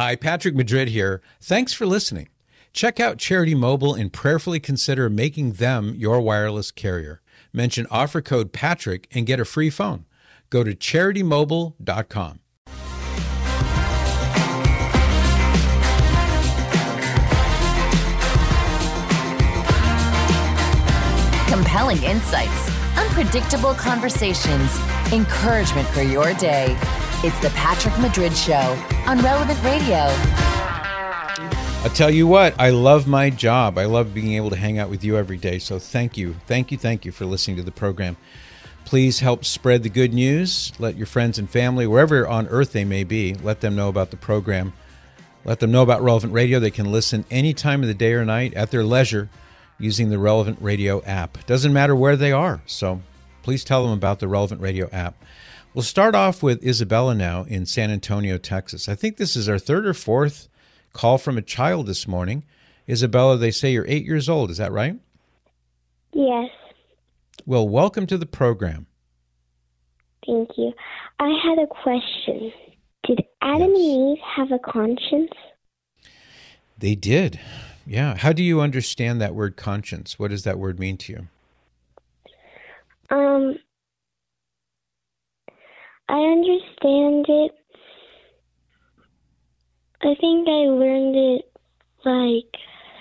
Hi, Patrick Madrid here. Thanks for listening. Check out Charity Mobile and prayerfully consider making them your wireless carrier. Mention offer code Patrick and get a free phone. Go to CharityMobile.com. Compelling insights, unpredictable conversations, encouragement for your day. It's the Patrick Madrid Show on Relevant Radio. I'll tell you what, I love my job. I love being able to hang out with you every day. So thank you for listening to the program. Please help spread the good news. Let your friends and family, wherever on earth they may be, let them know about the program. Let them know about Relevant Radio. They can listen any time of the day or night at their leisure using the Relevant Radio app. Doesn't matter where they are. So please tell them about the Relevant Radio app. We'll start off with Isabella now in San Antonio, Texas. I think this is our third or fourth call from a child this morning. Isabella, they say you're 8 years old. Is that right? Yes. Well, welcome to the program. Thank you. I had a question. Did Adam and Eve have a conscience? They did. Yeah. How do you understand that word conscience? What does that word mean to you? I understand it. I think I learned it like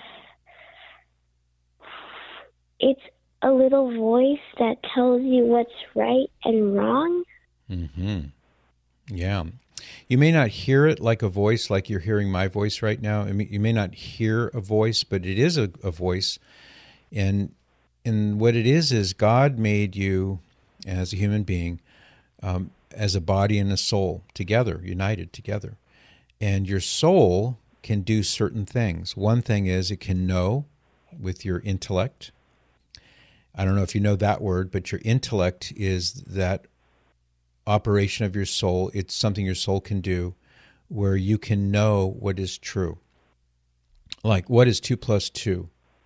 it's a little voice that tells you what's right and wrong. Mm-hmm. Yeah. You may not hear it like a voice, like you're hearing my voice right now. I mean, you may not hear a voice, but it is a voice. And what it is God made you as a human being, as a body and a soul together, united together. And your soul can do certain things. One thing is it can know with your intellect. I don't know if you know that word, but your intellect is that operation of your soul. It's something your soul can do where you can know what is true. Like, what is 2 plus 2?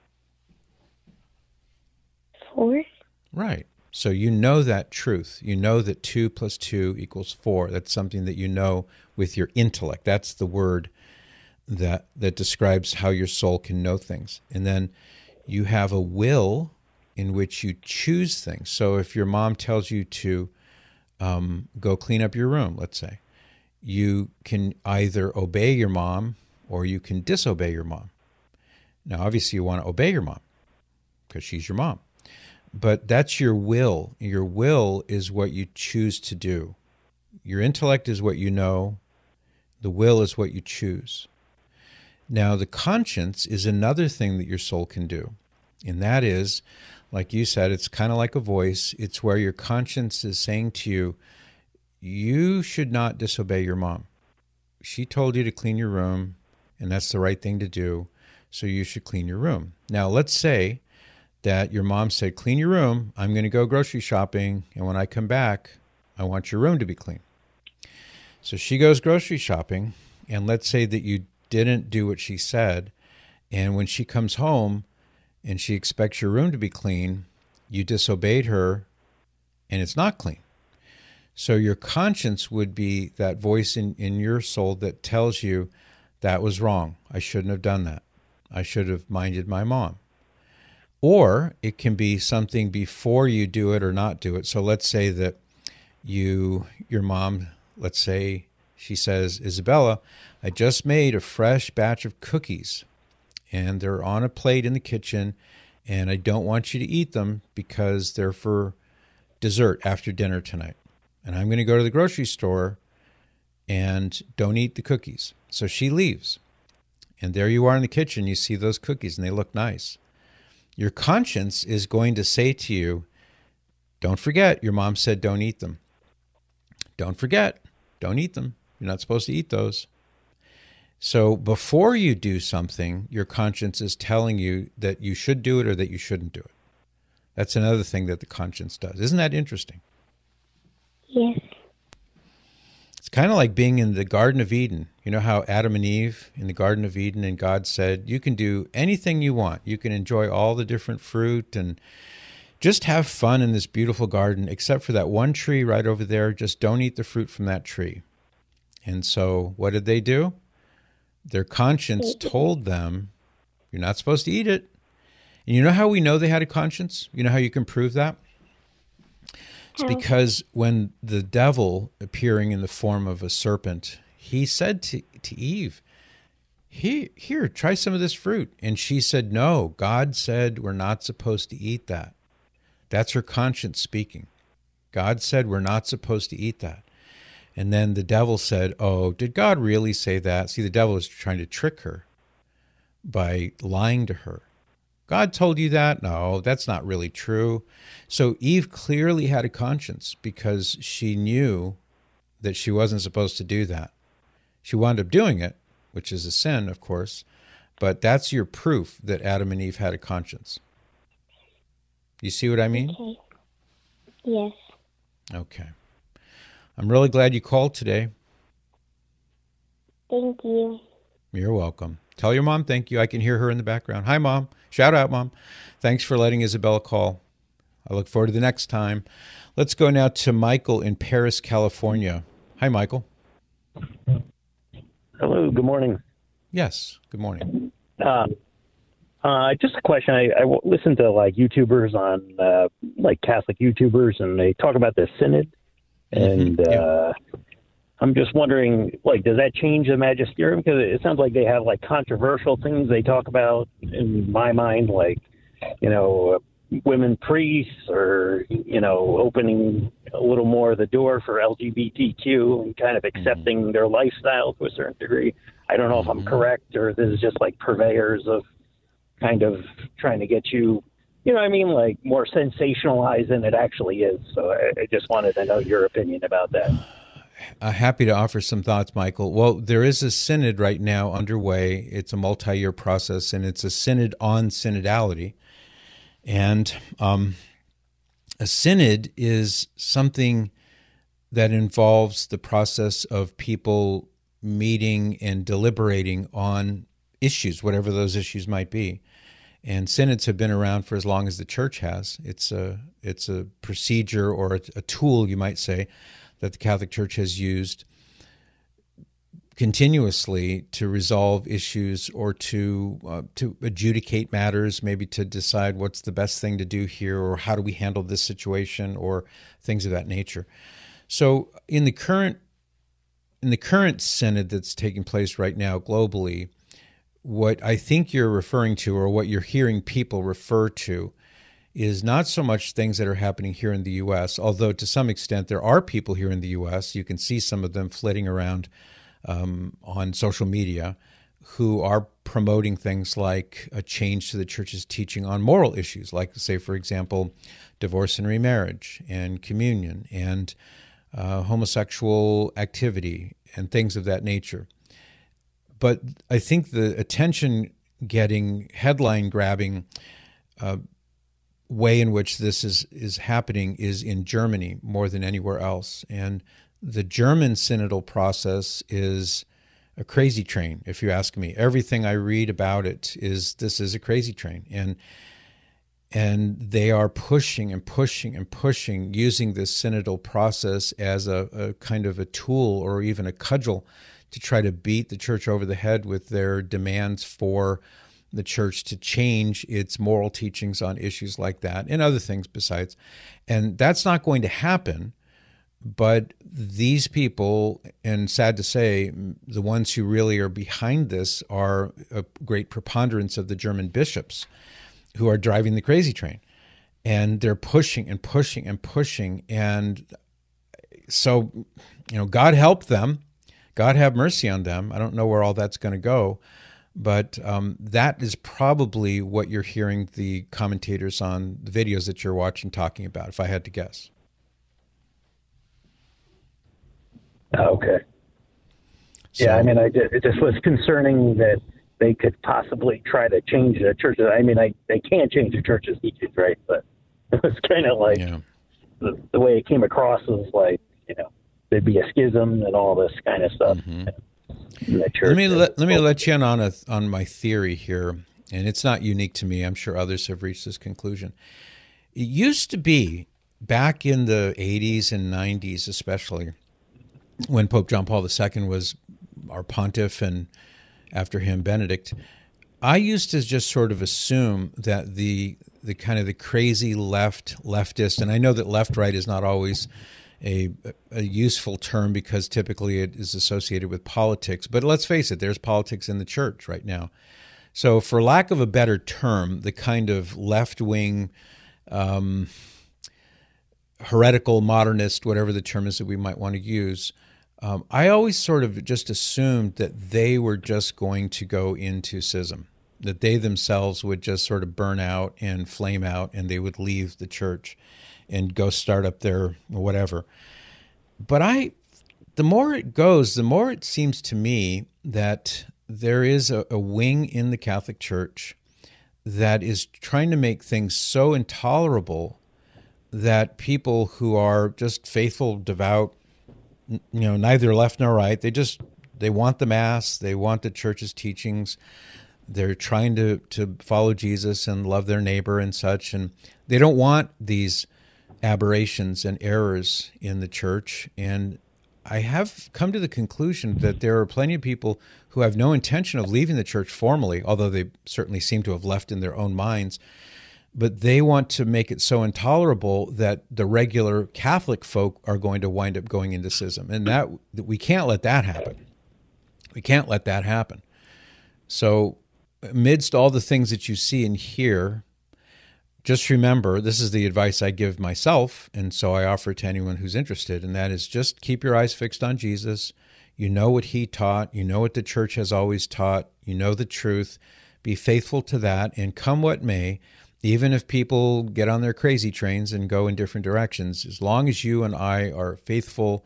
4. Right. So you know that truth. You know that 2 plus 2 equals 4. That's something that you know with your intellect. That's the word that describes how your soul can know things. And then you have a will in which you choose things. So if your mom tells you to go clean up your room, let's say, you can either obey your mom or you can disobey your mom. Now, obviously, you want to obey your mom because she's your mom. But that's your will. Your will is what you choose to do. Your intellect is what you know. The will is what you choose. Now, the conscience is another thing that your soul can do. And that is, like you said, it's kind of like a voice. It's where your conscience is saying to you, you should not disobey your mom. She told you to clean your room, and that's the right thing to do, so you should clean your room. Now, let's say that your mom said, clean your room, I'm going to go grocery shopping, and when I come back, I want your room to be clean. So she goes grocery shopping, and let's say that you didn't do what she said, and when she comes home and she expects your room to be clean, you disobeyed her, and it's not clean. So your conscience would be that voice in your soul that tells you that was wrong. I shouldn't have done that. I should have minded my mom. Or it can be something before you do it or not do it. So let's say that your mom, let's say she says, Isabella, I just made a fresh batch of cookies and they're on a plate in the kitchen and I don't want you to eat them because they're for dessert after dinner tonight. And I'm going to go to the grocery store and don't eat the cookies. So she leaves. And there you are in the kitchen. You see those cookies and they look nice. Your conscience is going to say to you, don't forget, your mom said don't eat them. Don't forget, don't eat them. You're not supposed to eat those. So before you do something, your conscience is telling you that you should do it or that you shouldn't do it. That's another thing that the conscience does. Isn't that interesting? Yes. It's kind of like being in the Garden of Eden. You know how Adam and Eve in the Garden of Eden, and God said, you can do anything you want. You can enjoy all the different fruit and just have fun in this beautiful garden, except for that one tree right over there. Just don't eat the fruit from that tree. And so what did they do? Their conscience told them, you're not supposed to eat it. And you know how we know they had a conscience? You know how you can prove that? It's because when the devil, appearing in the form of a serpent, he said to Eve, here, try some of this fruit. And she said, no, God said we're not supposed to eat that. That's her conscience speaking. God said we're not supposed to eat that. And then the devil said, oh, did God really say that? See, the devil was trying to trick her by lying to her. God told you that? No, that's not really true. So Eve clearly had a conscience because she knew that she wasn't supposed to do that. She wound up doing it, which is a sin, of course, but that's your proof that Adam and Eve had a conscience. You see what I mean? Okay. Yes. Okay. I'm really glad you called today. Thank you. You're welcome. Tell your mom thank you. I can hear her in the background. Hi, Mom. Shout out, Mom. Thanks for letting Isabella call. I look forward to the next time. Let's go now to Michael in Paris, California. Hi, Michael. Hello, good morning. Yes, good morning. Just a question. I listen to like YouTubers on like Catholic YouTubers, and they talk about the synod. And I'm just wondering, like, does that change the magisterium? Because it sounds like they have like controversial things they talk about. In my mind, like, women priests, or opening a little more the door for LGBTQ and kind of accepting their lifestyle to a certain degree. I don't know if I'm correct, or this is just like purveyors of kind of trying to get you, like more sensationalized than it actually is. So I just wanted to know your opinion about that. Happy to offer some thoughts, Michael. Well, there is a synod right now underway. It's a multi-year process, and it's a synod on synodality. And a synod is something that involves the process of people meeting and deliberating on issues, whatever those issues might be. And synods have been around for as long as the church has. It's a procedure, or a tool, you might say, that the Catholic Church has used continuously to resolve issues, or to adjudicate matters, maybe to decide what's the best thing to do here, or how do we handle this situation, or things of that nature. So in the current synod that's taking place right now globally, what I think you're referring to, or what you're hearing people refer to, is not so much things that are happening here in the U.S., although to some extent there are people here in the U.S., you can see some of them flitting around on social media, who are promoting things like a change to the church's teaching on moral issues, like, say, for example, divorce and remarriage, and communion, and homosexual activity, and things of that nature. But I think the attention-getting, headline-grabbing way in which this is happening is in Germany more than anywhere else. And the German synodal process is a crazy train, if you ask me. Everything I read about it is this is a crazy train. And they are pushing and pushing and pushing, using this synodal process as a kind of a tool, or even a cudgel, to try to beat the church over the head with their demands for the church to change its moral teachings on issues like that, and other things besides. And that's not going to happen. But these people, and sad to say, the ones who really are behind this are a great preponderance of the German bishops, who are driving the crazy train. And they're pushing and pushing and pushing. And so, God help them. God have mercy on them. I don't know where all that's going to go. But that is probably what you're hearing the commentators on the videos that you're watching talking about, if I had to guess. Okay. So, yeah, it just was concerning that they could possibly try to change the church. They can't change the church's teachings, right? But it was kind of like the way it came across was like, there'd be a schism and all this kind of stuff. Mm-hmm. In the church. Let me let you in on my theory here, and it's not unique to me. I'm sure others have reached this conclusion. It used to be, back in the 80s and 90s especially, when Pope John Paul II was our pontiff, and after him, Benedict. I used to just sort of assume that the kind of the crazy leftist, and I know that left-right is not always a useful term because typically it is associated with politics, but let's face it, there's politics in the church right now. So for lack of a better term, the kind of left-wing, heretical, modernist, whatever the term is that we might want to use, I always sort of just assumed that they were just going to go into schism, that they themselves would just sort of burn out and flame out and they would leave the church and go start up their whatever. But the more it goes, the more it seems to me that there is a wing in the Catholic Church that is trying to make things so intolerable that people who are just faithful, devout, neither left nor right, they want the Mass, they want the Church's teachings, they're trying to follow Jesus and love their neighbor and such, and they don't want these aberrations and errors in the Church. And I have come to the conclusion that there are plenty of people who have no intention of leaving the Church formally, although they certainly seem to have left in their own minds, but they want to make it so intolerable that the regular Catholic folk are going to wind up going into schism. And that we can't let that happen. We can't let that happen. So amidst all the things that you see and hear, just remember, this is the advice I give myself, and so I offer it to anyone who's interested, and that is just keep your eyes fixed on Jesus. You know what he taught. You know what the Church has always taught. You know the truth. Be faithful to that, and come what may, even if people get on their crazy trains and go in different directions, as long as you and I are faithful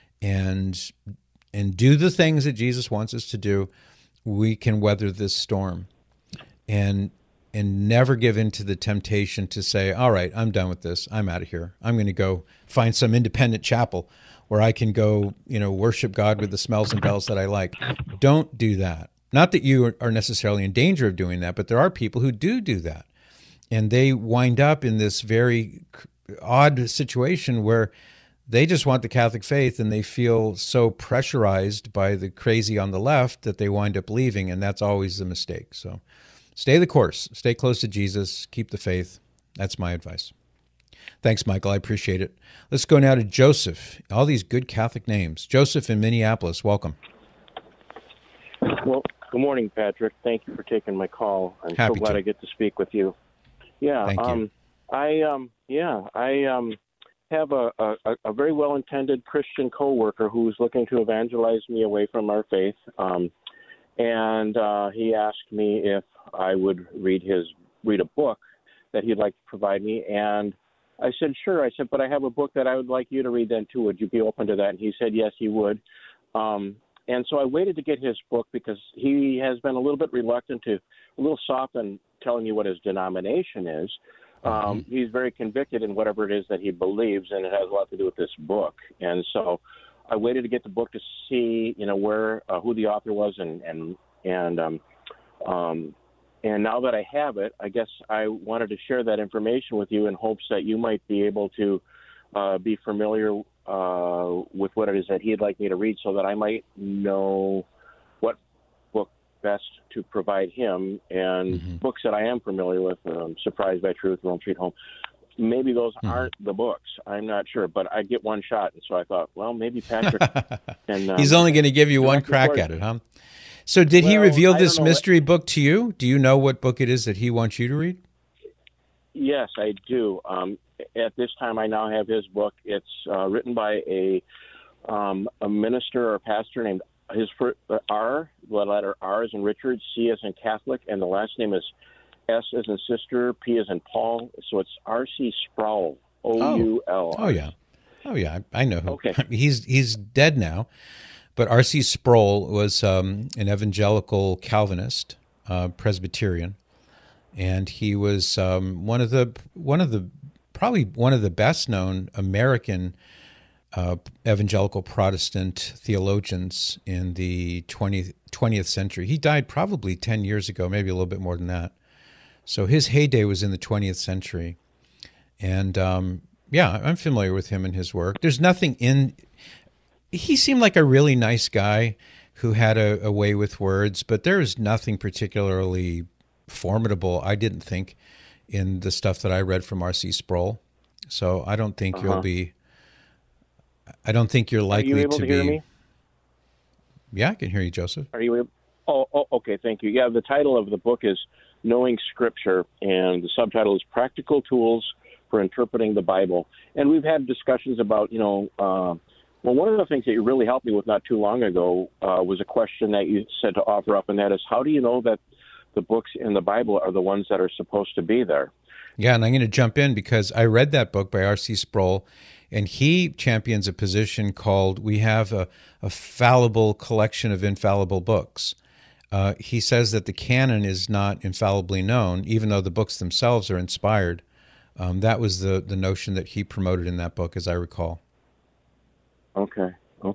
and do the things that Jesus wants us to do, we can weather this storm and never give in to the temptation to say, all right, I'm done with this. I'm out of here. I'm going to go find some independent chapel where I can go, worship God with the smells and bells that I like. Don't do that. Not that you are necessarily in danger of doing that, but there are people who do that. And they wind up in this very odd situation where they just want the Catholic faith and they feel so pressurized by the crazy on the left that they wind up leaving, and that's always the mistake. So stay the course. Stay close to Jesus. Keep the faith. That's my advice. Thanks, Michael. I appreciate it. Let's go now to Joseph. All these good Catholic names. Joseph in Minneapolis. Welcome. Well, good morning, Patrick. Thank you for taking my call. I'm so glad I get to speak with you. Yeah, thank you. I have a very well-intended Christian coworker who's looking to evangelize me away from our faith, and he asked me if I would read a book that he'd like to provide me, and I said sure. I said, but I have a book that I would like you to read then too. Would you be open to that? And he said yes, he would. And so I waited to get his book because he has been a little bit reluctant a little soft on telling you what his denomination is. He's very convicted in whatever it is that he believes, and it has a lot to do with this book. And so I waited to get the book to see, where who the author was, and now that I have it, I guess I wanted to share that information with you in hopes that you might be able to be familiar with what it is that he'd like me to read, so that I might know what book best to provide him. And books that I am familiar with, Surprised by Truth, Rome Street Home, maybe those aren't the books. I'm not sure, but I get one shot. And so I thought, well, maybe Patrick can... He's only going to give you one crack at it, huh? So did he reveal this mystery book to you? Do you know what book it is that he wants you to read? Yes, I do. At this time, I now have his book. It's written by a minister or pastor named R. The letter R as in Richard, C as in Catholic, and the last name is S as in sister, P as in Paul. So it's R.C. Sproul, O-U-L. Oh yeah, I know him. Okay, he's dead now, but R.C. Sproul was an evangelical Calvinist, Presbyterian, and he was probably one of the best known American evangelical Protestant theologians in the 20th century. He died probably 10 years ago, maybe a little bit more than that. So his heyday was in the 20th century. And I'm familiar with him and his work. There's nothing he seemed like a really nice guy who had a way with words, but there is nothing particularly formidable, I didn't think, in the stuff that I read from R.C. Sproul. So I don't think you'll be. I don't think you're likely Are you able to to be. hear me? Yeah, I can hear you, Joseph. Are you able? Oh, okay. Thank you. Yeah, the title of the book is Knowing Scripture, and the subtitle is Practical Tools for Interpreting the Bible. And we've had discussions about, well, one of the things that you really helped me with not too long ago was a question that you said to offer up, and that is, how do you know that the books in the Bible are the ones that are supposed to be there? Yeah, and I'm going to jump in because I read that book by R.C. Sproul, and he champions a position called, we have a fallible collection of infallible books. He says that the canon is not infallibly known, even though the books themselves are inspired. That was the notion that he promoted in that book, as I recall. Okay.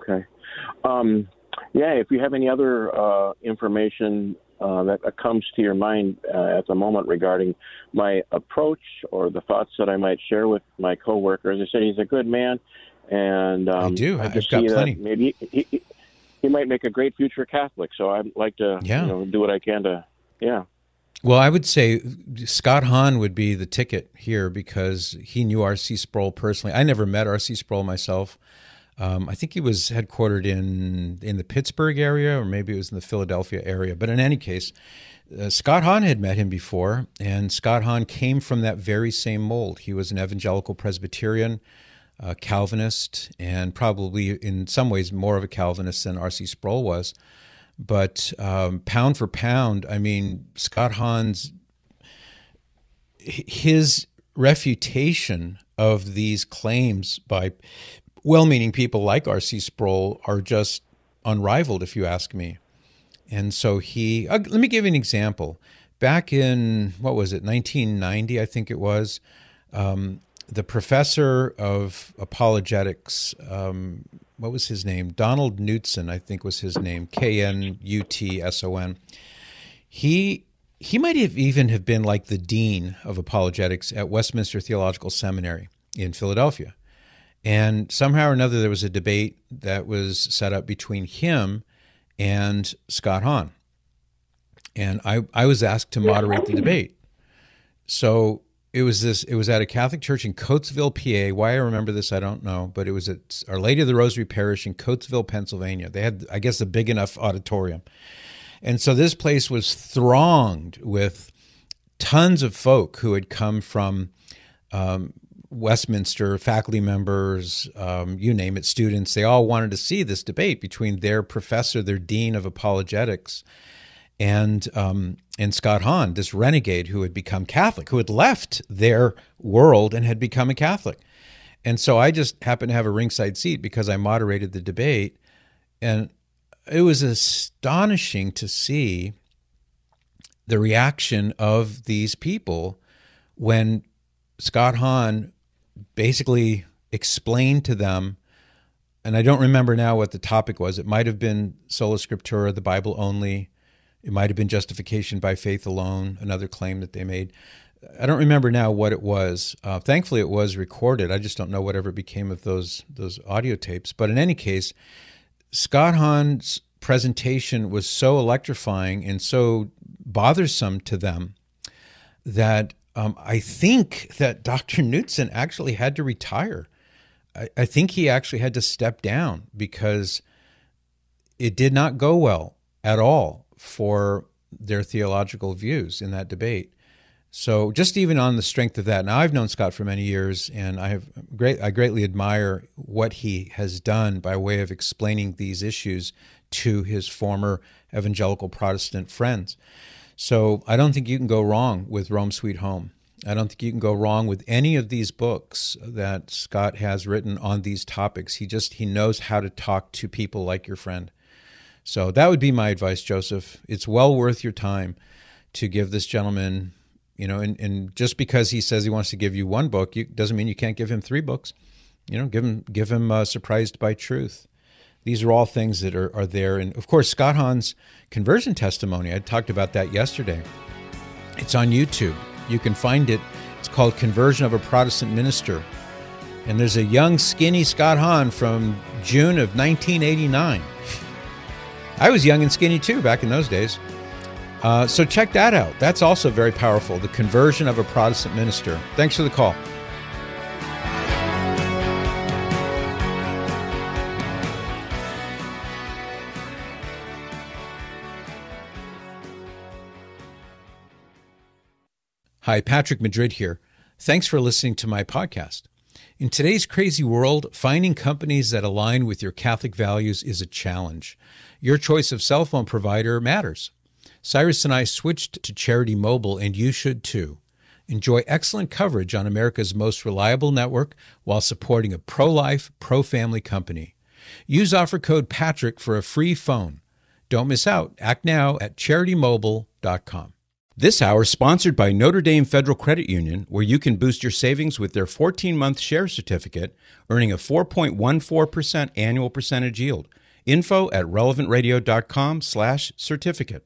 Yeah, if you have any other information that comes to your mind at the moment regarding my approach or the thoughts that I might share with my coworker, as I said, he's a good man, and I do. I've just got see plenty. that maybe he might make a great future Catholic. So I'd like to do what I can to. Well, I would say Scott Hahn would be the ticket here because he knew R.C. Sproul personally. I never met R.C. Sproul myself. I think he was headquartered in the Pittsburgh area, or maybe it was in the Philadelphia area. But in any case, Scott Hahn had met him before, and Scott Hahn came from that very same mold. He was an evangelical Presbyterian, Calvinist, and probably in some ways more of a Calvinist than R.C. Sproul was. But pound for pound, I mean, Scott Hahn's, his refutation of these claims by well-meaning people like R.C. Sproul are just unrivaled, if you ask me. And so let me give you an example. Back in, 1990, I think it was, the professor of apologetics, what was his name? Donald Knutson, I think was his name, Knutson. He might have even have been like the dean of apologetics at Westminster Theological Seminary in Philadelphia. And somehow or another, there was a debate that was set up between him and Scott Hahn. And I was asked to moderate the debate. So it was at a Catholic church in Coatesville, PA. Why I remember this, I don't know, but it was at Our Lady of the Rosary Parish in Coatesville, Pennsylvania. They had, I guess, a big enough auditorium. And so this place was thronged with tons of folk who had come from Westminster, faculty members, you name it, students. They all wanted to see this debate between their professor, their dean of apologetics, and Scott Hahn, this renegade who had become Catholic, who had left their world and had become a Catholic. And so I just happened to have a ringside seat because I moderated the debate. And it was astonishing to see the reaction of these people when Scott Hahn basically explained to them, and I don't remember now what the topic was. It might have been Sola Scriptura, the Bible only. It might have been justification by faith alone, another claim that they made. I don't remember now what it was. Thankfully, it was recorded. I just don't know whatever became of those audio tapes. But in any case, Scott Hahn's presentation was so electrifying and so bothersome to them that I think that Dr. Knutson actually had to retire. I think he actually had to step down because it did not go well at all for their theological views in that debate. So just even on the strength of that, now I've known Scott for many years, and I greatly admire what he has done by way of explaining these issues to his former evangelical Protestant friends. So I don't think you can go wrong with Rome Sweet Home. I don't think you can go wrong with any of these books that Scott has written on these topics. He knows how to talk to people like your friend. So that would be my advice, Joseph. It's well worth your time to give this gentleman, and just because he says he wants to give you one book, doesn't mean you can't give him 3 books. Give him Surprised by Truth. These are all things that are there. And of course, Scott Hahn's conversion testimony, I talked about that yesterday. It's on YouTube. You can find it. It's called Conversion of a Protestant Minister. And there's a young, skinny Scott Hahn from June of 1989. I was young and skinny too back in those days. So check that out. That's also very powerful. The Conversion of a Protestant Minister. Thanks for the call. Hi, Patrick Madrid here. Thanks for listening to my podcast. In today's crazy world, finding companies that align with your Catholic values is a challenge. Your choice of cell phone provider matters. Cyrus and I switched to Charity Mobile, and you should too. Enjoy excellent coverage on America's most reliable network while supporting a pro-life, pro-family company. Use offer code PATRICK for a free phone. Don't miss out. Act now at CharityMobile.com. This hour is sponsored by Notre Dame Federal Credit Union, where you can boost your savings with their 14-month share certificate, earning a 4.14% annual percentage yield. Info at relevantradio.com/certificate.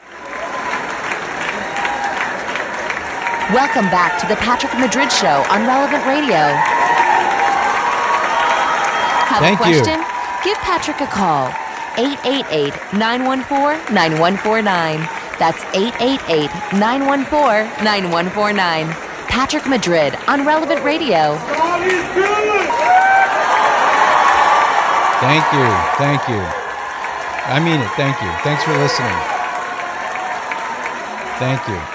Welcome back to the Patrick Madrid Show on Relevant Radio. Have Thank a question? you. Give Patrick a call. 888-914-9149. That's 888-914-9149. Patrick Madrid on Relevant Radio. Thank you. Thank you. I mean it. Thank you. Thanks for listening. Thank you.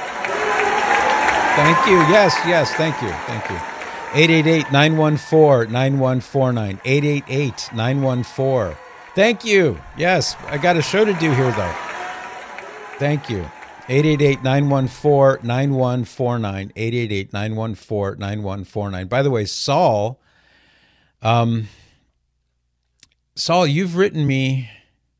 Thank you. Yes, yes. Thank you. Thank you. 888-914-9149. 888-914. Thank you. Yes, I got a show to do here, though. Thank you. 888-914-9149. 888-914-9149. By the way, Saul, you've written me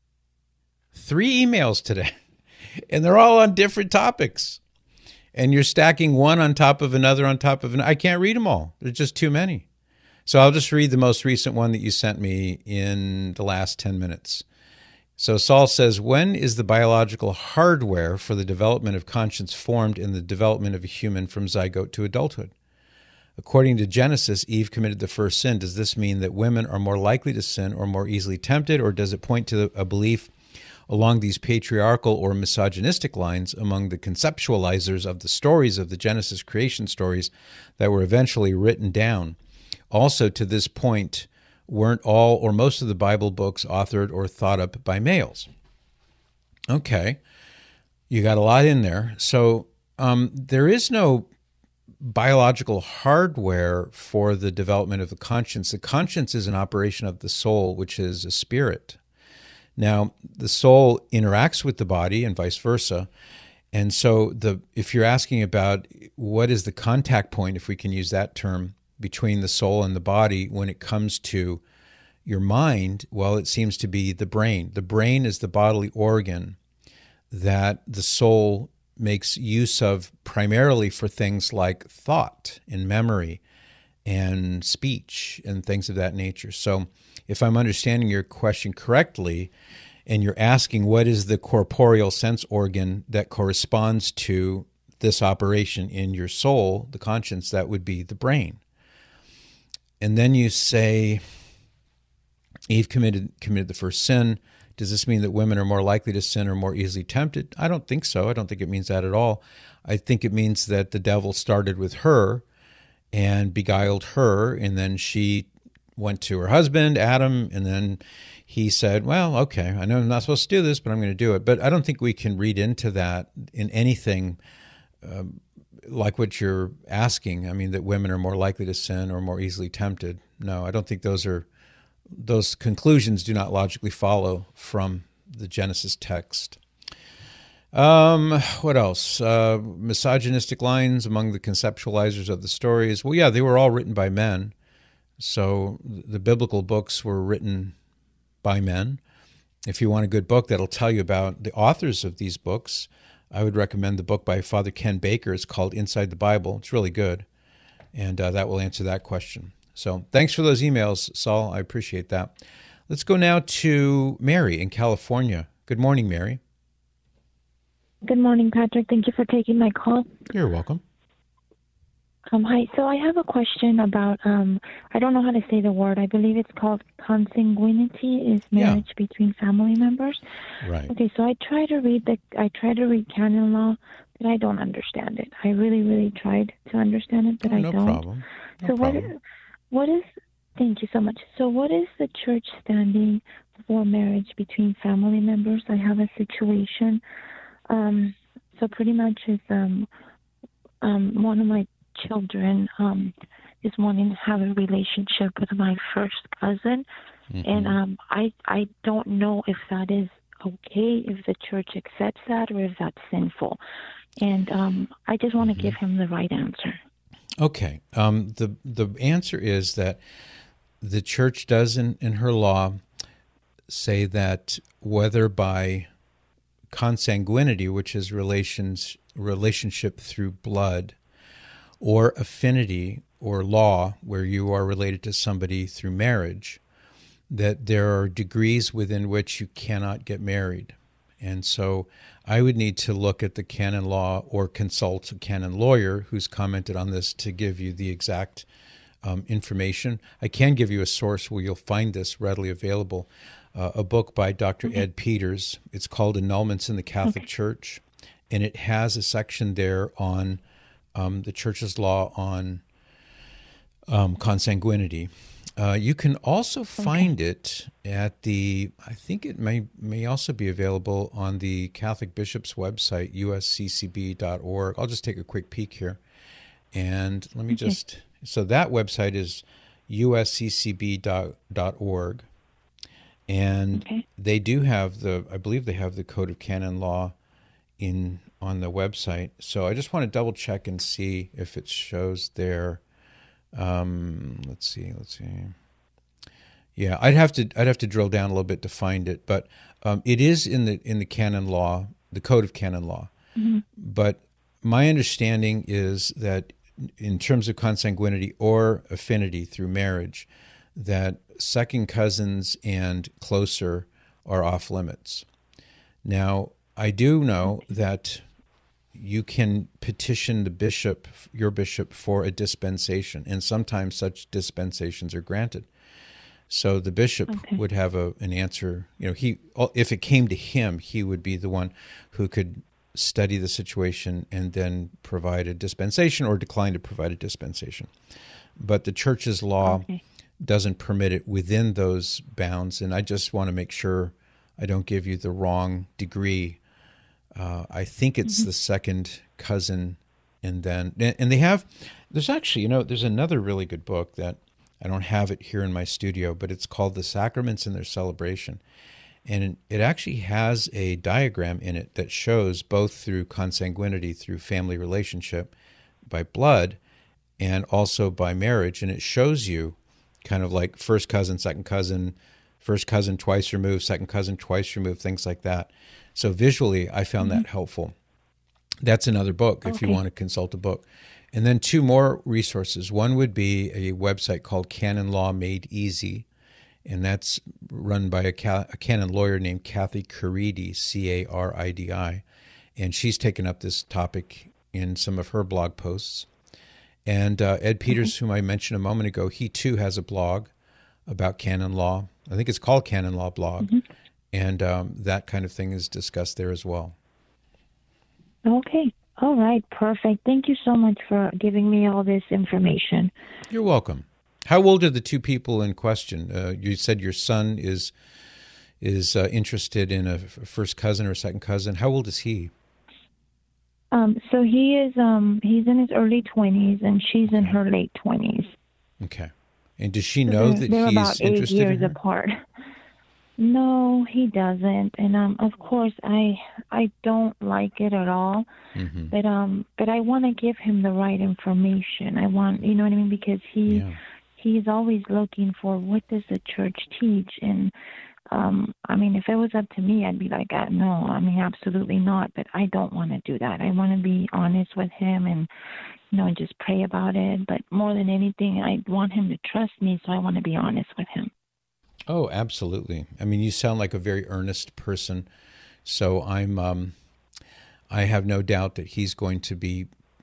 3 emails today, and they're all on different topics. And you're stacking one on top of another on top of another. I can't read them all. There's just too many. So I'll just read the most recent one that you sent me in the last 10 minutes. So Saul says, when is the biological hardware for the development of conscience formed in the development of a human from zygote to adulthood? According to Genesis, Eve committed the first sin. Does this mean that women are more likely to sin or more easily tempted, or does it point to a belief along these patriarchal or misogynistic lines among the conceptualizers of the stories of the Genesis creation stories that were eventually written down? Also, to this point, weren't all or most of the Bible books authored or thought up by males? Okay, you got a lot in there. So there is no biological hardware for the development of the conscience. The conscience is an operation of the soul, which is a spirit. Now, the soul interacts with the body and vice versa. And so if you're asking about what is the contact point, if we can use that term, between the soul and the body when it comes to your mind, well, it seems to be the brain. The brain is the bodily organ that the soul makes use of primarily for things like thought and memory and speech and things of that nature. So if I'm understanding your question correctly, and you're asking what is the corporeal sense organ that corresponds to this operation in your soul, the conscience, that would be the brain. And then you say, Eve committed the first sin. Does this mean that women are more likely to sin or more easily tempted? I don't think so. I don't think it means that at all. I think it means that the devil started with her and beguiled her, and then she went to her husband, Adam, and then he said, well, okay, I know I'm not supposed to do this, but I'm going to do it. But I don't think we can read into that in anything like what you're asking. I mean, that women are more likely to sin or more easily tempted. No, I don't think those conclusions do not logically follow from the Genesis text. What else? Misogynistic lines among the conceptualizers of the stories. Well, yeah, they were all written by men. So the biblical books were written by men. If you want a good book that'll tell you about the authors of these books, I would recommend the book by Father Ken Baker. It's called Inside the Bible. It's really good, and that will answer that question. So thanks for those emails, Saul. I appreciate that. Let's go now to Mary in California. Good morning, Mary. Good morning, Patrick. Thank you for taking my call. You're welcome. Hi. So I have a question about, I don't know how to say the word. I believe it's called consanguinity, is marriage between family members. Right. Okay, so I try to read canon law, but I don't understand it. I really, really tried to understand it, but I no don't. Problem. No so problem. What is, thank you so much. So what is the church standing for marriage between family members? I have a situation. So pretty much is, one of my children is wanting to have a relationship with my first cousin, and I don't know if that is okay, if the church accepts that, or if that's sinful. And I just want to give him the right answer. Okay. The answer is that the church does in her law say that whether by consanguinity, which is relationship through blood, or affinity or law, where you are related to somebody through marriage, that there are degrees within which you cannot get married. And so I would need to look at the canon law or consult a canon lawyer who's commented on this to give you the exact information. I can give you a source where you'll find this readily available, a book by Dr. Ed Peters. It's called Annulments in the Catholic Church, and it has a section there on the Church's law on consanguinity. You can also find it at I think it may also be available on the Catholic Bishop's website, usccb.org. I'll just take a quick peek here. And let me so that website is usccb.org. And they do have I believe they have the Code of Canon Law on the website. So I just want to double check and see if it shows there. Let's see. Yeah, I'd have to drill down a little bit to find it, but it is in the canon law, the Code of Canon Law. But my understanding is that in terms of consanguinity or affinity through marriage, that second cousins and closer are off limits. Now, I do know that you can petition your bishop for a dispensation, and sometimes such dispensations are granted. So the bishop would have an answer. If it came to him, he would be the one who could study the situation and then provide a dispensation or decline to provide a dispensation. But the church's law doesn't permit it within those bounds, and I just want to make sure I don't give you the wrong degree. I think it's the second cousin, and there's actually, there's another really good book that I don't have it here in my studio, but it's called The Sacraments and Their Celebration. And it actually has a diagram in it that shows both through consanguinity, through family relationship, by blood, and also by marriage. And it shows you kind of like first cousin twice removed, second cousin twice removed, things like that. So visually, I found that helpful. That's another book if you want to consult a book. And then two more resources. One would be a website called Canon Law Made Easy, and that's run by a canon lawyer named Kathy Caridi, Caridi, and she's taken up this topic in some of her blog posts. And Ed Peters, whom I mentioned a moment ago, he too has a blog about canon law. I think it's called Canon Law Blog, and that kind of thing is discussed there as well. Okay. All right. Perfect. Thank you so much for giving me all this information. You're welcome. How old are the two people in question? You said your son is interested in a first cousin or second cousin. How old is he? So he is he's in his early 20s, and she's in her late 20s. Okay. And does she know that they're he's about 8 interested years in her? apart. No, he doesn't, and of course I don't like it at all. But I want to give him the right information. I want, you know what I mean, because he's always looking for what does the church teach, and I mean, if it was up to me, I'd be like, no, I mean, absolutely not. But I don't want to do that. I want to be honest with him and just pray about it. But more than anything, I want him to trust me, so I want to be honest with him. Oh, absolutely. I mean, you sound like a very earnest person. So I have no doubt that he's going to be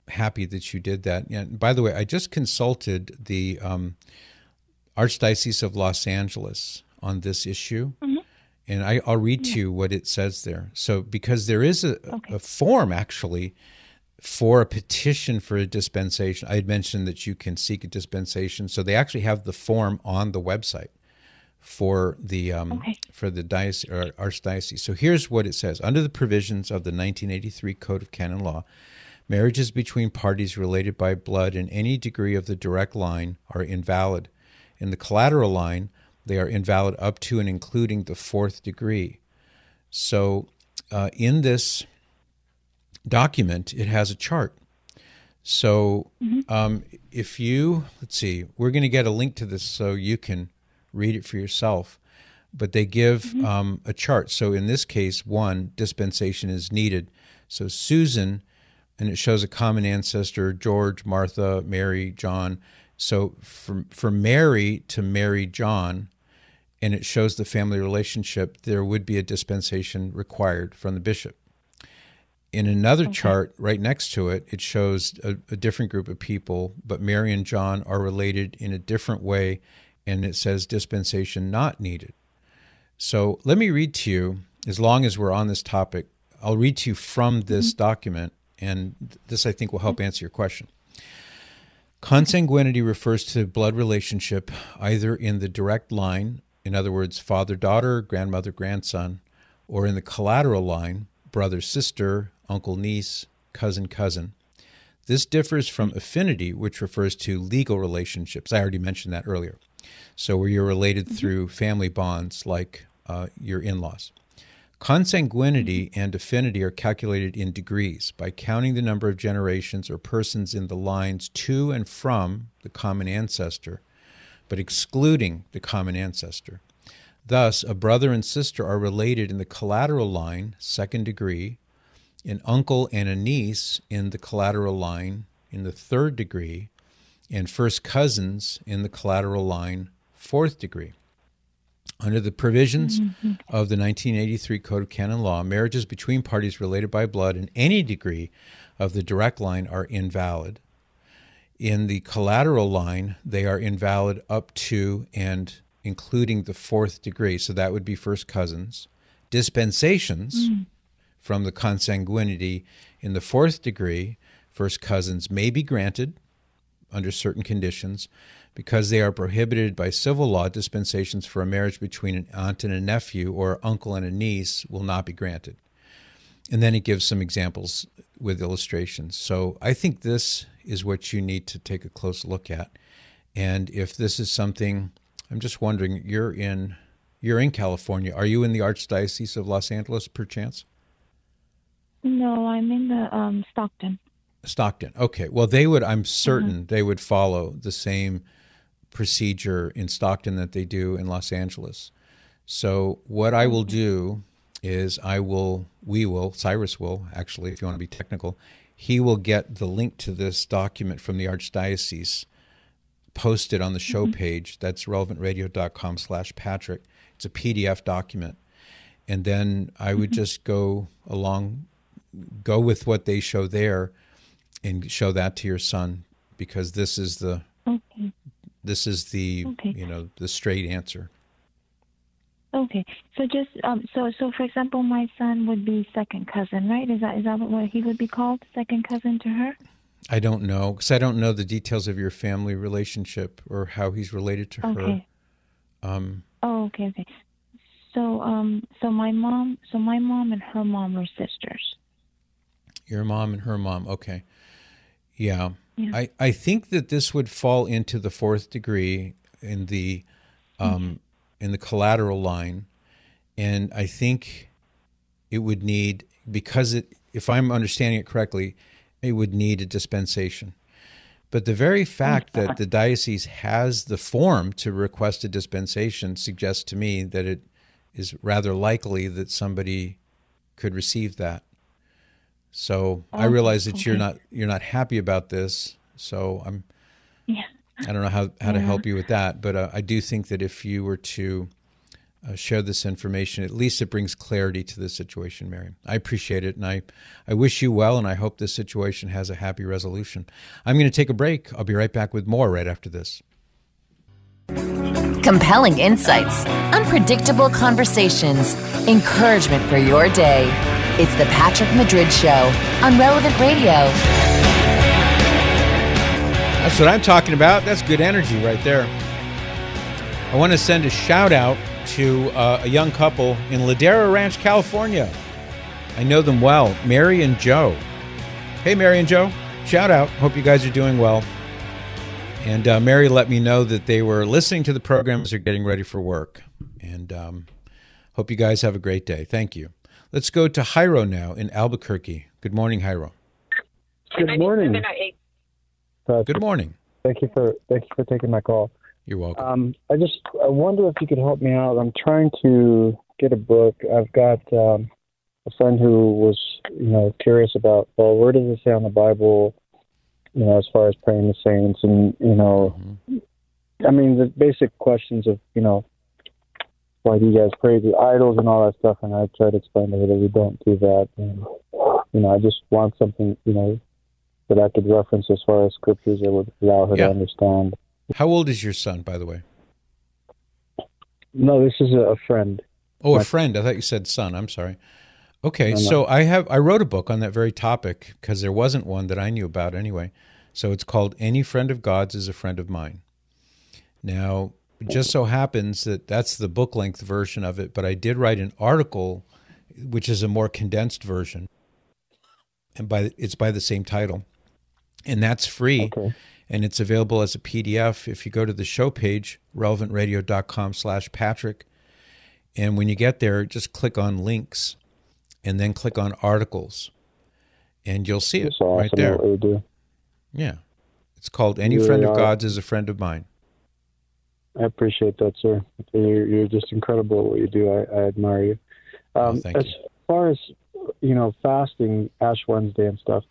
happy that you did that. And by the way, I just consulted the Archdiocese of Los Angeles on this issue, and I'll read to you what it says there. So because there is a form actually for a petition for a dispensation. I had mentioned that you can seek a dispensation, so they actually have the form on the website for the diocese or archdiocese. So here's what it says: under the provisions of the 1983 Code of Canon Law, marriages between parties related by blood in any degree of the direct line are invalid. In the collateral line, they are invalid up to and including the fourth degree. So in this document, it has a chart. So if you, let's see, we're going to get a link to this so you can read it for yourself, but they give a chart. So in this case, one, dispensation is needed. So Susan, and it shows a common ancestor, George, Martha, Mary, John. So for Mary to marry John, and it shows the family relationship, there would be a dispensation required from the bishop. In another chart right next to it, it shows a different group of people, but Mary and John are related in a different way, and it says dispensation not needed. So let me read to you, as long as we're on this topic, I'll read to you from this document, and this I think will help answer your question. Consanguinity refers to blood relationship either in the direct line, in other words, father-daughter, grandmother-grandson, or in the collateral line, brother-sister, uncle-niece, cousin-cousin. This differs from affinity, which refers to legal relationships. I already mentioned that earlier. So where you're related through family bonds like your in-laws. Consanguinity and affinity are calculated in degrees by counting the number of generations or persons in the lines to and from the common ancestor, but excluding the common ancestor. Thus, a brother and sister are related in the collateral line, second degree, an uncle and a niece in the collateral line in the third degree, and first cousins in the collateral line, fourth degree. Under the provisions of the 1983 Code of Canon Law, marriages between parties related by blood in any degree of the direct line are invalid. In the collateral line, they are invalid up to and including the fourth degree, so that would be first cousins. Dispensations from the consanguinity in the fourth degree, first cousins, may be granted under certain conditions. Because they are prohibited by civil law, dispensations for a marriage between an aunt and a nephew or uncle and a niece will not be granted. And then it gives some examples with illustrations. So I think this is what you need to take a close look at. And if this is something, I'm just wondering, you're in California. Are you in the Archdiocese of Los Angeles, perchance? No, I'm in the Stockton. Stockton. Okay. Well, I'm certain they would follow the same procedure in Stockton that they do in Los Angeles. So what I will do is Cyrus will, actually, if you want to be technical, he will get the link to this document from the Archdiocese posted on the show page. That's relevantradio.com/Patrick. It's a PDF document. And then I would just go with what they show there and show that to your son, because this is the the straight answer. Okay, so just so for example, my son would be second cousin, right? Is that what he would be called, second cousin to her? I don't know, because I don't know the details of your family relationship or how he's related to her. Okay. So my mom and her mom were sisters. Your mom and her mom, okay. Yeah. I think that this would fall into the fourth degree in the collateral line, and I think it would need, because if I'm understanding it correctly, it would need a dispensation. But the very fact that the diocese has the form to request a dispensation suggests to me that it is rather likely that somebody could receive that. So I realize that you're not happy about this. So I don't know how to help you with that. But I do think that if you were to share this information. At least it brings clarity to the situation, Mary. I appreciate it, and I wish you well, and I hope this situation has a happy resolution. I'm going to take a break. I'll be right back with more right after this. Compelling insights, unpredictable conversations, encouragement for your day. It's the Patrick Madrid Show on Relevant Radio. That's what I'm talking about. That's good energy right there. I want to send a shout out to a young couple in Ladera Ranch, California. I know them well, Mary and Joe. Hey, Mary and Joe, shout out. Hope you guys are doing well. And Mary let me know that they were listening to the program as they're getting ready for work. And hope you guys have a great day. Thank you. Let's go to Jairo now in Albuquerque. Good morning, Jairo. Good morning. Good morning. Thank you for taking my call. You're welcome. I wonder if you could help me out. I'm trying to get a book. I've got a friend who was, curious about, well, where does it say on the Bible, as far as praying the saints and, I mean, the basic questions of, why do you guys pray to idols and all that stuff? And I try to explain to her that we don't do that. And, I just want something, that I could reference as far as scriptures that would allow her to understand. How old is your son, by the way? No, this is a friend. Oh, a friend. I thought you said son. I'm sorry. Okay, so I wrote a book on that very topic because there wasn't one that I knew about anyway. So it's called Any Friend of God's is a Friend of Mine. Now, it just so happens that that's the book-length version of it, but I did write an article, which is a more condensed version, and it's by the same title, and that's free. Okay. And it's available as a PDF if you go to the show page, relevantradio.com/Patrick. And when you get there, just click on links and then click on articles. And you'll see it right there. What you do. Yeah. It's called Any Friend of God's is a Friend of Mine. I appreciate that, sir. You're just incredible at what you do. I admire you. Thank you. As far as, fasting, Ash Wednesday and stuff,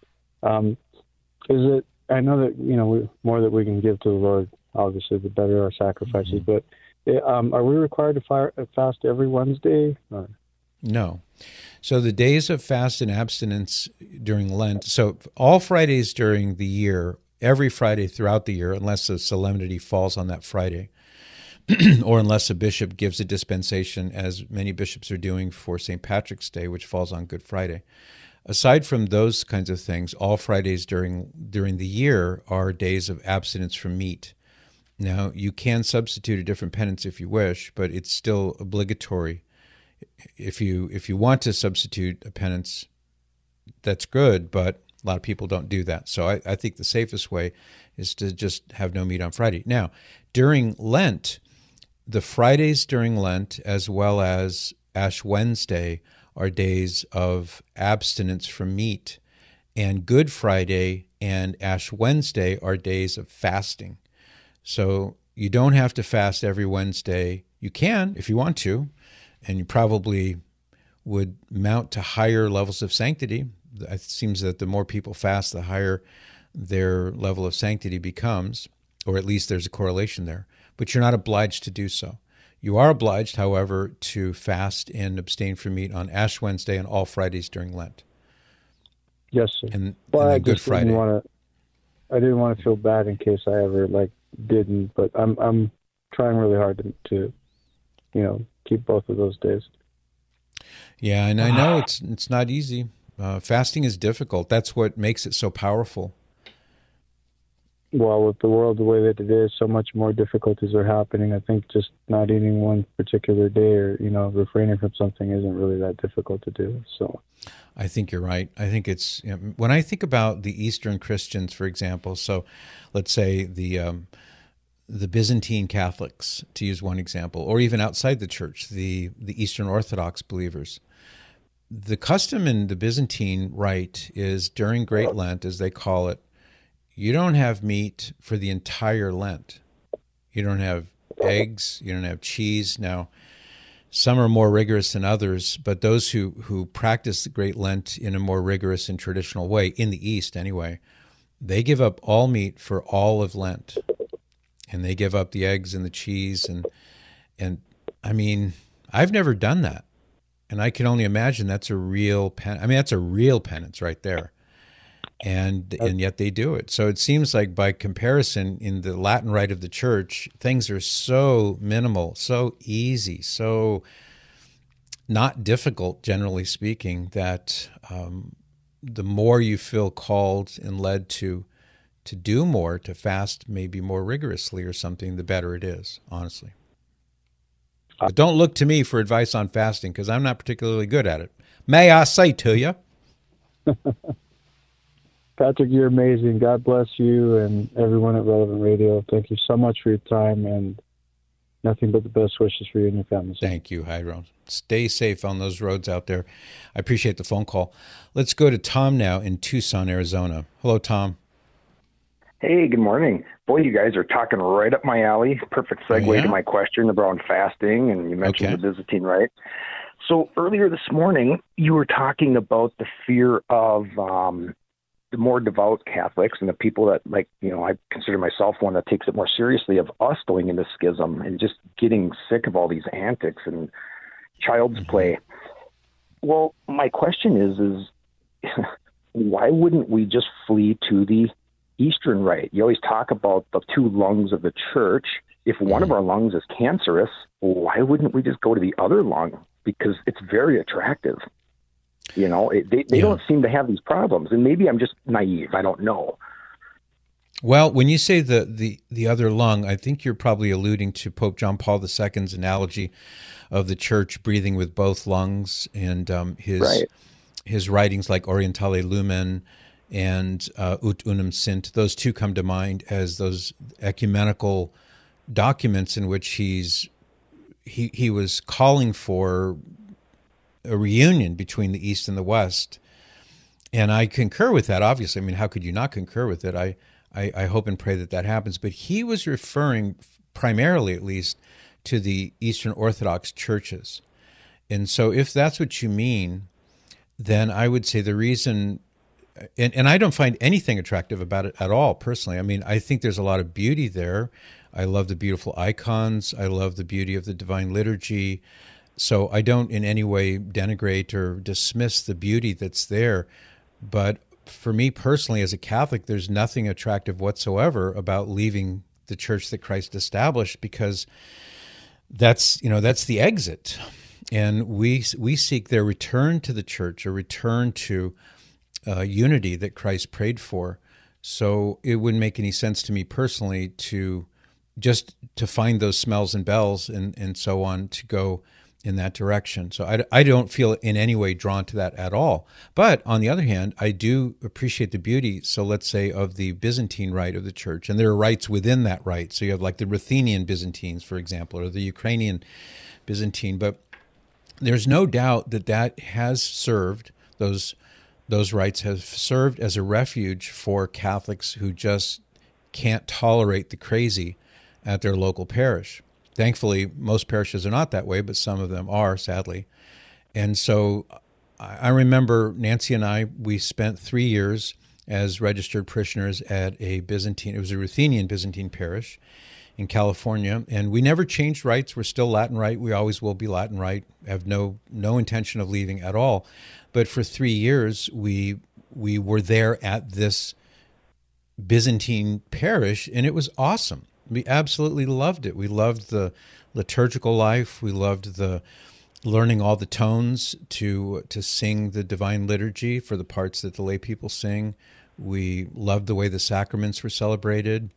is it, I know that, more that we can give to the Lord, obviously, the better our sacrifices. Mm-hmm. But are we required to fast every Wednesday? Or? No. So the days of fast and abstinence during Lent, so all Fridays during the year, every Friday throughout the year, unless a solemnity falls on that Friday, or unless a bishop gives a dispensation, as many bishops are doing for St. Patrick's Day, which falls on Good Friday. Aside from those kinds of things, all Fridays during the year are days of abstinence from meat. Now, you can substitute a different penance if you wish, but it's still obligatory. If you want to substitute a penance, that's good, but a lot of people don't do that. So I think the safest way is to just have no meat on Friday. Now, during Lent, the Fridays during Lent, as well as Ash Wednesday, are days of abstinence from meat, and Good Friday and Ash Wednesday are days of fasting. So you don't have to fast every Wednesday. You can if you want to, and you probably would mount to higher levels of sanctity. It seems that the more people fast, the higher their level of sanctity becomes, or at least there's a correlation there. But you're not obliged to do so. You are obliged, however, to fast and abstain from meat on Ash Wednesday and all Fridays during Lent. Yes, sir. And then Good Friday. I didn't want to feel bad in case I ever didn't, but I'm trying really hard to keep both of those days. Yeah, and I know it's not easy. Fasting is difficult. That's what makes it so powerful. Well, with the world the way that it is, so much more difficulties are happening. I think just not eating one particular day or, refraining from something isn't really that difficult to do. So I think you're right. I think it's, when I think about the Eastern Christians, for example, so let's say the Byzantine Catholics, to use one example, or even outside the church, the Eastern Orthodox believers. The custom in the Byzantine rite is during Great Lent, as they call it, you don't have meat for the entire Lent. You don't have eggs, you don't have cheese. Now, some are more rigorous than others, but those who practice the Great Lent in a more rigorous and traditional way, in the East anyway, they give up all meat for all of Lent. And they give up the eggs and the cheese. And I mean, I've never done that. And I can only imagine that's a real that's a real penance right there. And yet they do it. So it seems like by comparison, in the Latin rite of the church, things are so minimal, so easy, so not difficult, generally speaking, that the more you feel called and led to do more, to fast maybe more rigorously or something, the better it is, honestly. But don't look to me for advice on fasting, because I'm not particularly good at it. May I say to you? Patrick, you're amazing. God bless you and everyone at Relevant Radio. Thank you so much for your time, and nothing but the best wishes for you and your family. Thank you, Hiram. Stay safe on those roads out there. I appreciate the phone call. Let's go to Tom now in Tucson, Arizona. Hello, Tom. Hey, good morning. Boy, you guys are talking right up my alley. Perfect segue to my question about fasting, and you mentioned the Byzantine rite. So earlier this morning, you were talking about the fear of the more devout Catholics and the people that, like, I consider myself one that takes it more seriously, of us going into schism and just getting sick of all these antics and child's play. Well, my question is why wouldn't we just flee to the Eastern Rite? You always talk about the two lungs of the church. If one of our lungs is cancerous, why wouldn't we just go to the other lung? Because it's very attractive. They don't seem to have these problems. And maybe I'm just naive. I don't know. Well, when you say the other lung, I think you're probably alluding to Pope John Paul II's analogy of the church breathing with both lungs, and his writings like Orientale Lumen and Ut Unum Sint. Those two come to mind as those ecumenical documents in which he was calling for a reunion between the East and the West. And I concur with that, obviously. I mean, how could you not concur with it? I hope and pray that happens. But he was referring primarily, at least, to the Eastern Orthodox churches. And so if that's what you mean, then I would say the reason, and I don't find anything attractive about it at all, personally. I mean, I think there's a lot of beauty there. I love the beautiful icons. I love the beauty of the Divine Liturgy. So I don't in any way denigrate or dismiss the beauty that's there. But for me personally, as a Catholic, there's nothing attractive whatsoever about leaving the church that Christ established, because that's the exit. And we seek their return to the church, a return to unity that Christ prayed for. So it wouldn't make any sense to me personally to find those smells and bells and so on, to go in that direction. So I don't feel in any way drawn to that at all. But on the other hand, I do appreciate the beauty, so let's say, of the Byzantine rite of the church. And there are rites within that rite. So you have like the Ruthenian Byzantines, for example, or the Ukrainian Byzantine. But there's no doubt that has served, those rites have served as a refuge for Catholics who just can't tolerate the crazy at their local parish. Thankfully, most parishes are not that way, but some of them are, sadly. And so I remember Nancy and I, we spent 3 years as registered parishioners at it was a Ruthenian Byzantine parish in California, and we never changed rites. We're still Latin Rite. We always will be Latin Rite. Have no intention of leaving at all. But for 3 years, we were there at this Byzantine parish, and it was awesome. We absolutely loved it. We loved the liturgical life. We loved the learning all the tones to sing the Divine Liturgy for the parts that the lay people sing. We loved the way the sacraments were celebrated,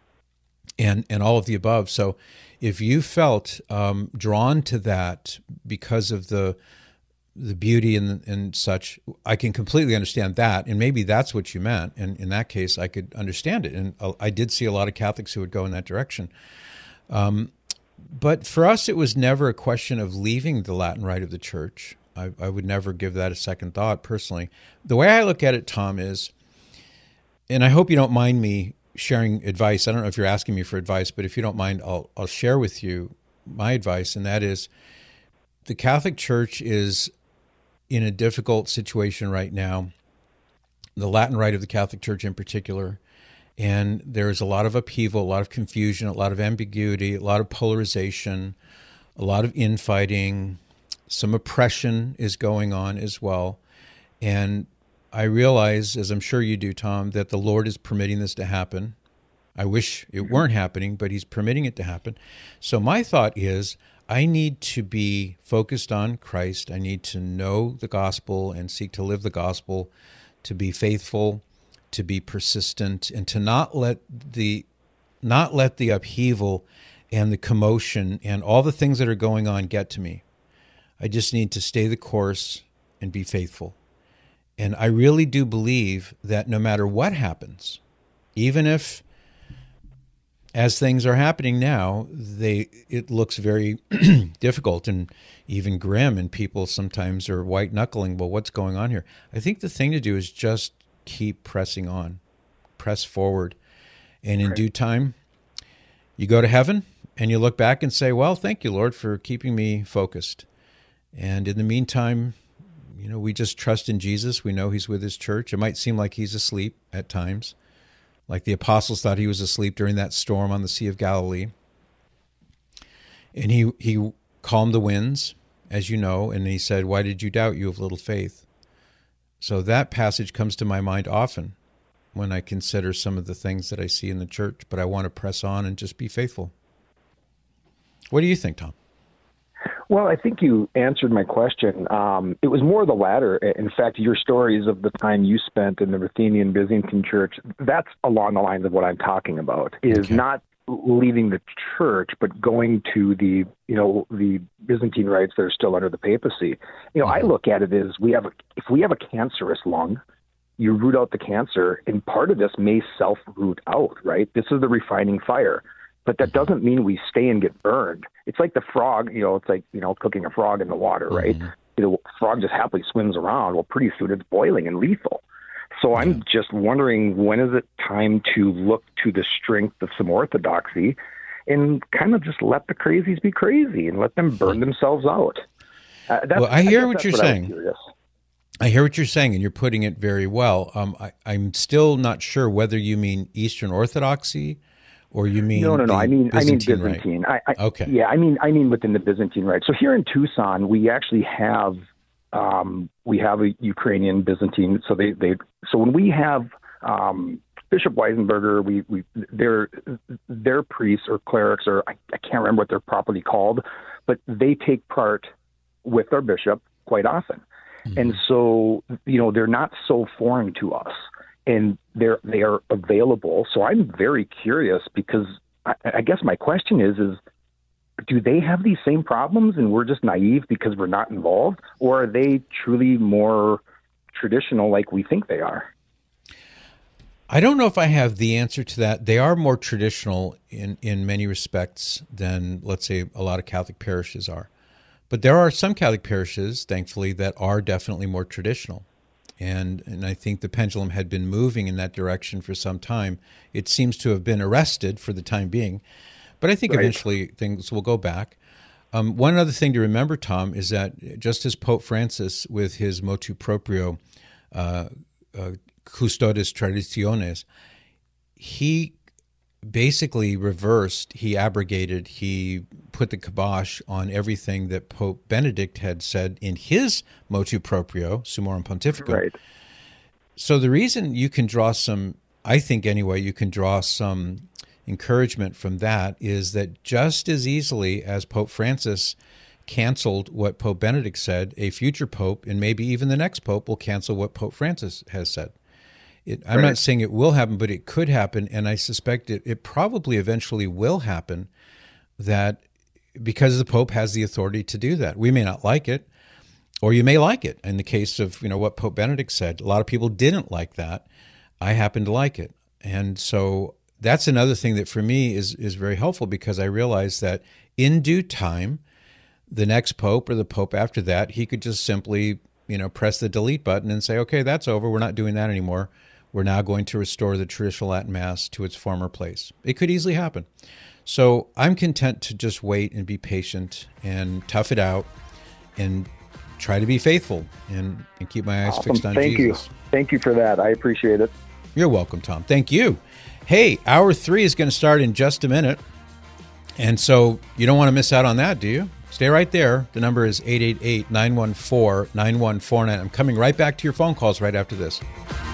and all of the above. So if you felt drawn to that because of the beauty and such, I can completely understand that, and maybe that's what you meant, and in that case, I could understand it. And I did see a lot of Catholics who would go in that direction. But for us, it was never a question of leaving the Latin Rite of the Church. I would never give that a second thought, personally. The way I look at it, Tom, is, and I hope you don't mind me sharing advice. I don't know if you're asking me for advice, but if you don't mind, I'll share with you my advice, and that is, the Catholic Church is in a difficult situation right now, the Latin Rite of the Catholic Church in particular, and there's a lot of upheaval, a lot of confusion, a lot of ambiguity, a lot of polarization, a lot of infighting, some oppression is going on as well. And I realize, as I'm sure you do, Tom, that the Lord is permitting this to happen. I wish it weren't happening, but he's permitting it to happen. So my thought is, I need to be focused on Christ. I need to know the gospel and seek to live the gospel, to be faithful, to be persistent, and to not let the upheaval and the commotion and all the things that are going on get to me. I just need to stay the course and be faithful. And I really do believe that no matter what happens, even if, as things are happening now, it looks very difficult and even grim, and people sometimes are white-knuckling, well, what's going on here? I think the thing to do is just keep pressing on, press forward. And in due time, you go to heaven and you look back and say, well, thank you, Lord, for keeping me focused. And in the meantime, we just trust in Jesus. We know he's with his church. It might seem like he's asleep at times, like the apostles thought he was asleep during that storm on the Sea of Galilee. And he calmed the winds, as you know, and he said, why did you doubt, you of little faith? So that passage comes to my mind often when I consider some of the things that I see in the church, but I want to press on and just be faithful. What do you think, Tom? Well, I think you answered my question. It was more the latter. In fact, your stories of the time you spent in the Ruthenian Byzantine Church, that's along the lines of what I'm talking about, is not leaving the church, but going to the Byzantine rites that are still under the papacy. I look at it as if we have a cancerous lung, you root out the cancer, and part of this may self-root out, right? This is the refining fire. But that doesn't mean we stay and get burned. It's like the frog, it's like, cooking a frog in the water, right? Frog just happily swims around. Well, pretty soon it's boiling and lethal. So I'm just wondering, when is it time to look to the strength of some orthodoxy and kind of just let the crazies be crazy and let them burn themselves out? I hear what you're saying. I hear what you're saying, and you're putting it very well. I'm still not sure whether you mean Eastern Orthodoxy or you mean no. I mean Byzantine. Right? Okay. Yeah, I mean within the Byzantine rite. So here in Tucson, we actually have a Ukrainian Byzantine. So so when we have Bishop Weisenberger, their priests or clerics, or I can't remember what they're properly called, but they take part with our bishop quite often. Mm-hmm. And so, they're not so foreign to us, and they are available. So I'm very curious, because I guess my question is do they have these same problems and we're just naive because we're not involved, or are they truly more traditional like we think they are? I don't know if I have the answer to that. They are more traditional in many respects than, let's say, a lot of Catholic parishes are. But there are some Catholic parishes, thankfully, that are definitely more traditional. And I think the pendulum had been moving in that direction for some time. It seems to have been arrested for the time being. But I think eventually things will go back. One other thing to remember, Tom, is that just as Pope Francis, with his motu proprio, Custodes Traditiones, he basically he abrogated, he put the kibosh on everything that Pope Benedict had said in his motu proprio, Summorum Pontificum. Right. So the reason you can draw some, I think anyway, you can draw some encouragement from that is that just as easily as Pope Francis canceled what Pope Benedict said, a future pope, and maybe even the next pope, will cancel what Pope Francis has said. I'm not saying it will happen, but it could happen, and I suspect it probably eventually will happen, that because the Pope has the authority to do that. We may not like it, or you may like it. In the case of what Pope Benedict said, a lot of people didn't like that. I happen to like it. And so that's another thing that for me is very helpful, because I realize that in due time, the next Pope or the Pope after that, he could just simply press the delete button and say, okay, that's over. We're not doing that anymore. We're now going to restore the traditional Latin Mass to its former place. It could easily happen. So I'm content to just wait and be patient and tough it out and try to be faithful and keep my eyes fixed on Jesus. Thank you for that. I appreciate it. You're welcome, Tom. Thank you. Hey, hour 3 is going to start in just a minute. And so you don't want to miss out on that, do you? Stay right there. The number is 888-914-9149. I'm coming right back to your phone calls right after this.